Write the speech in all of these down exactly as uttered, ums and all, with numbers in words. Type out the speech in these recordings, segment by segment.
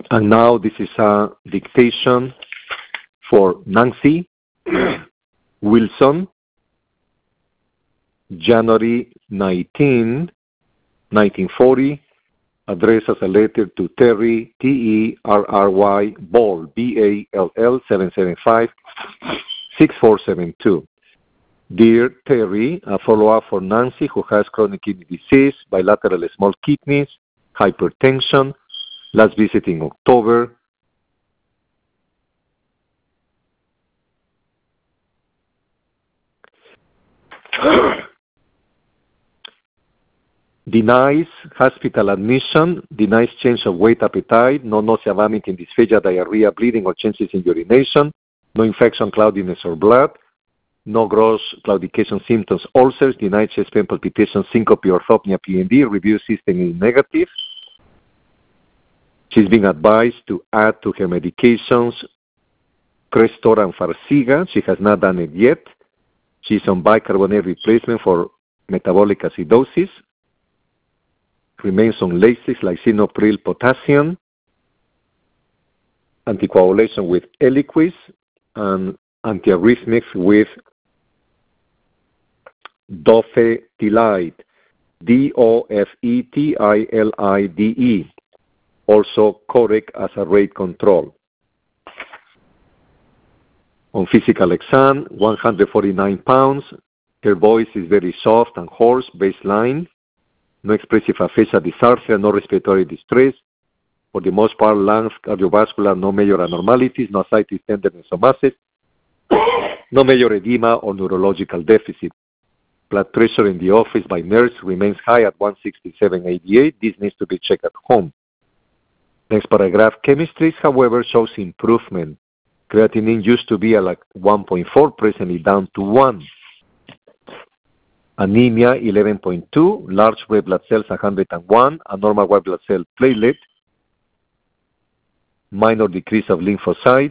And now this is a dictation for Nancy Wilson, January nineteenth, nineteen forty, addressed as a letter to Terry, T E R R Y, Ball, B A L L, seven seven five, six four seven two. Dear Terry, a follow-up for Nancy, who has chronic kidney disease, bilateral small kidneys, hypertension, last visit in October. Denies hospital admission, denies change of weight, appetite, no nausea, vomiting, dysphagia, diarrhea, bleeding, or changes in urination, no infection, cloudiness, or blood, no gross claudication symptoms, ulcers, denied chest pain, palpitations, syncope, orthopnea, P N D, review system is negative. She's being advised to add to her medications Crestor and Farxiga. She has not done it yet. She's on bicarbonate replacement for metabolic acidosis. Remains on Lasix, lisinopril, potassium, anticoagulation with Eliquis, and antiarrhythmics with Dofetilide, D O F E T I L I D E, also Correct as a rate control. On physical exam, one hundred forty-nine pounds. Her voice is very soft and hoarse, baseline. No expressive aphasia, dysarthria, no respiratory distress. For the most part, lungs, cardiovascular, no major abnormalities, no ascites, tenderness, or masses, no major edema or neurological deficit. Blood pressure in the office by nurse remains high at one sixty-seven eighty-eight. This needs to be checked at home. Next paragraph. Chemistry, however, shows improvement. Creatinine used to be at like one point four, presently down to one. Anemia eleven point two, large red blood cells one hundred one, a normal white blood cell platelet, minor decrease of lymphocytes,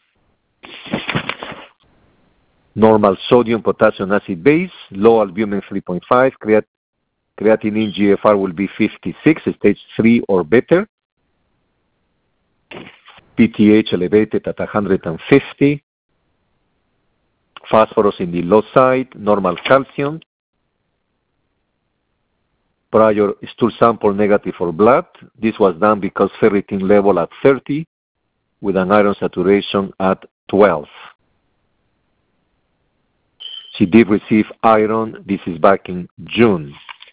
normal sodium, potassium, acid base, low albumin three point five, creat- creatinine G F R will be fifty-six, stage three or better, P T H elevated at one hundred fifty, phosphorus in the low side, normal calcium, prior stool sample negative for blood. This was done because ferritin level at thirty with an iron saturation at twelve. She did receive iron. This is back in June.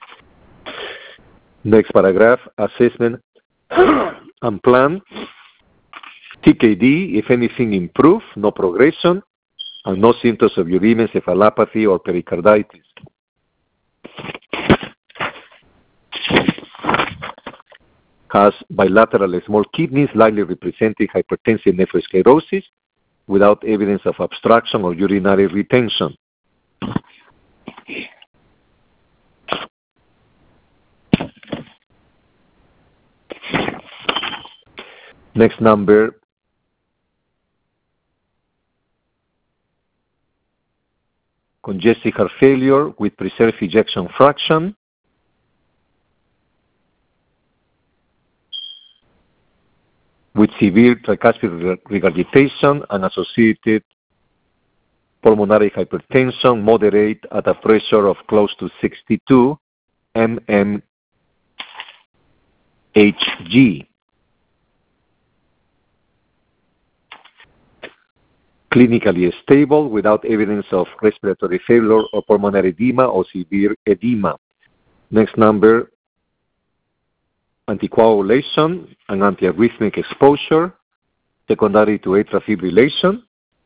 Next paragraph, assessment and plan. T K D, if anything, improved, no progression, and no symptoms of uremia, encephalopathy, or pericarditis. Has bilateral small kidneys, likely representing hypertensive nephrosclerosis, without evidence of obstruction or urinary retention. Next number. Congestive heart failure with preserved ejection fraction. With severe tricuspid regurgitation and associated pulmonary hypertension, moderate at a pressure of close to sixty-two millimeters of mercury. Clinically stable without evidence of respiratory failure or pulmonary edema or severe edema. Next number, anticoagulation and antiarrhythmic exposure secondary to atrial fibrillation.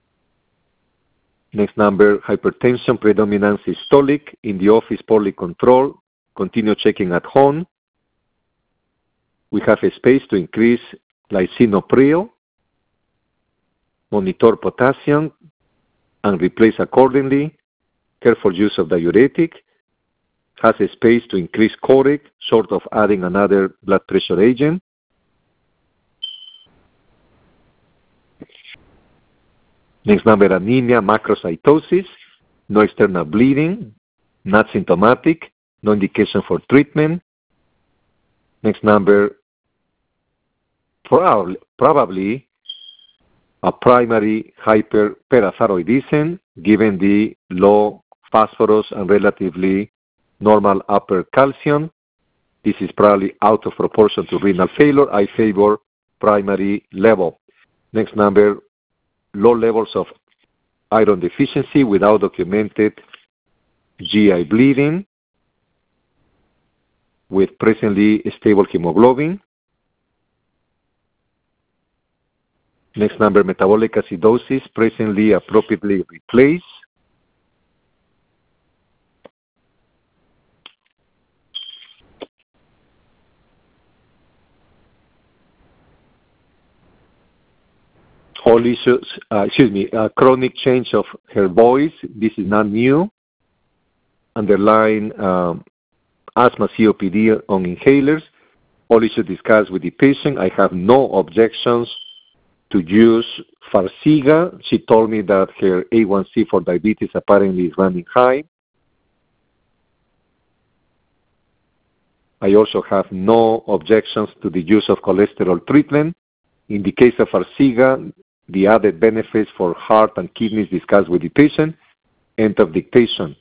Next number, hypertension, predominant systolic, in the office poorly controlled, continue checking at home. We have a space to increase lisinopril, monitor potassium, and replace accordingly. Careful use of diuretic. Has a space to increase Correct, short of adding another blood pressure agent. Next number, anemia, macrocytosis, no external bleeding, not symptomatic, no indication for treatment. Next number, probably, probably a primary hyperparathyroidism given the low phosphorus and relatively normal upper calcium. This is probably out of proportion to renal failure. I favor primary level. Next number, low levels of iron deficiency without documented G I bleeding with presently stable hemoglobin. Next number, metabolic acidosis presently appropriately replaced. All issues, uh, excuse me, uh, chronic change of her voice. This is not new. Underlying um, asthma, C O P D on inhalers. All issues discussed with the patient. I have no objections to use Farxiga. She told me that her A one C for diabetes apparently is running high. I also have no objections to the use of cholesterol treatment. In the case of Farxiga, the added benefits for heart and kidneys discussed with the patient. End of dictation.